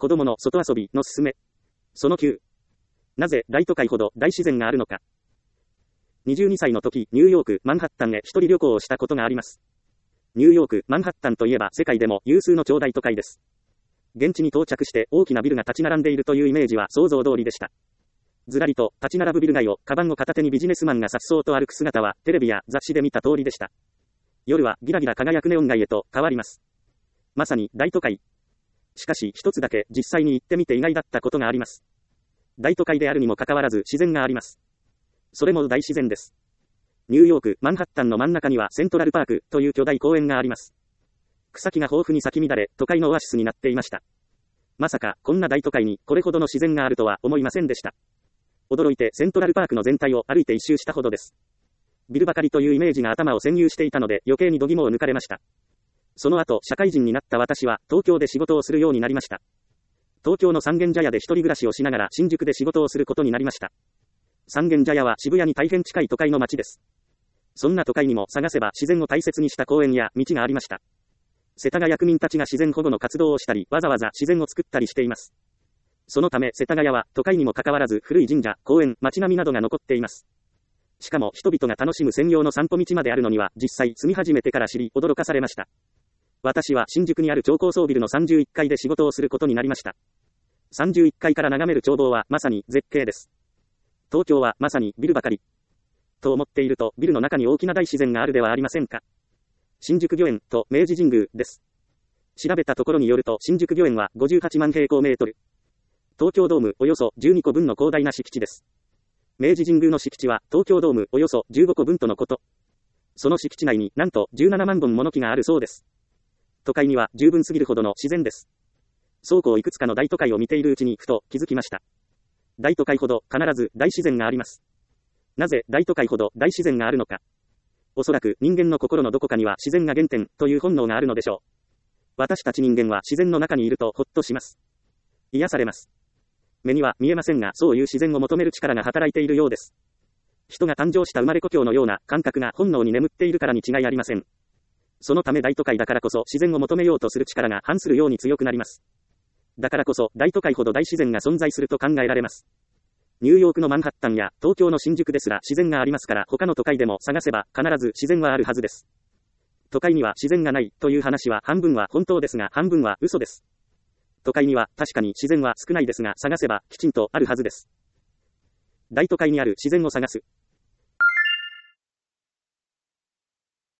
子供の外遊びのすすめ。その9。なぜ大都会ほど大自然があるのか。22歳の時、ニューヨーク、マンハッタンへ一人旅行をしたことがあります。ニューヨーク、マンハッタンといえば世界でも有数の超大都会です。現地に到着して大きなビルが立ち並んでいるというイメージは想像通りでした。ずらりと立ち並ぶビル街をカバンを片手にビジネスマンが颯爽と歩く姿はテレビや雑誌で見た通りでした。夜はギラギラ輝くネオン街へと変わります。まさに大都会。しかし一つだけ実際に行ってみて意外だったことがあります。大都会であるにもかかわらず自然があります。それも大自然です。ニューヨーク、マンハッタンの真ん中にはセントラルパークという巨大公園があります。草木が豊富に咲き乱れ、都会のオアシスになっていました。まさか、こんな大都会にこれほどの自然があるとは思いませんでした。驚いてセントラルパークの全体を歩いて一周したほどです。ビルばかりというイメージが頭を占有していたので余計に度肝を抜かれました。その後、社会人になった私は東京で仕事をするようになりました。東京の三軒茶屋で一人暮らしをしながら新宿で仕事をすることになりました。三軒茶屋は渋谷に大変近い都会の街です。そんな都会にも探せば自然を大切にした公園や道がありました。世田谷区民たちが自然保護の活動をしたり、わざわざ自然を作ったりしています。そのため世田谷は都会にもかかわらず古い神社、公園、街並みなどが残っています。しかも人々が楽しむ専用の散歩道まであるのには実際住み始めてから知り驚かされました。私は新宿にある超高層ビルの31階で仕事をすることになりました。31階から眺める眺望はまさに絶景です。東京はまさにビルばかり。と思っているとビルの中に大きな大自然があるではありませんか。新宿御苑と明治神宮です。調べたところによると新宿御苑は58万平方メートル。東京ドームおよそ12個分の広大な敷地です。明治神宮の敷地は東京ドームおよそ15個分とのこと。その敷地内になんと17万本もの木があるそうです。都会には十分すぎるほどの自然です。そうこういくつかの大都会を見ているうちにふと気づきました。大都会ほど必ず大自然があります。なぜ大都会ほど大自然があるのか。おそらく人間の心のどこかには自然が原点という本能があるのでしょう。私たち人間は自然の中にいるとほっとします。癒されます。目には見えませんが、そういう自然を求める力が働いているようです。人が誕生した生まれ故郷のような感覚が本能に眠っているからに違いありません。そのため大都会だからこそ自然を求めようとする力が反するように強くなります。だからこそ大都会ほど大自然が存在すると考えられます。ニューヨークのマンハッタンや東京の新宿ですら自然がありますから他の都会でも探せば必ず自然はあるはずです。都会には自然がないという話は半分は本当ですが半分は嘘です。都会には確かに自然は少ないですが探せばきちんとあるはずです。大都会にある自然を探す。